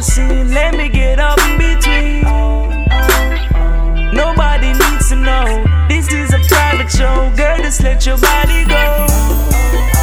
scene, let me get up in between. Nobody needs to know, this is a private show. Girl, just let your body go.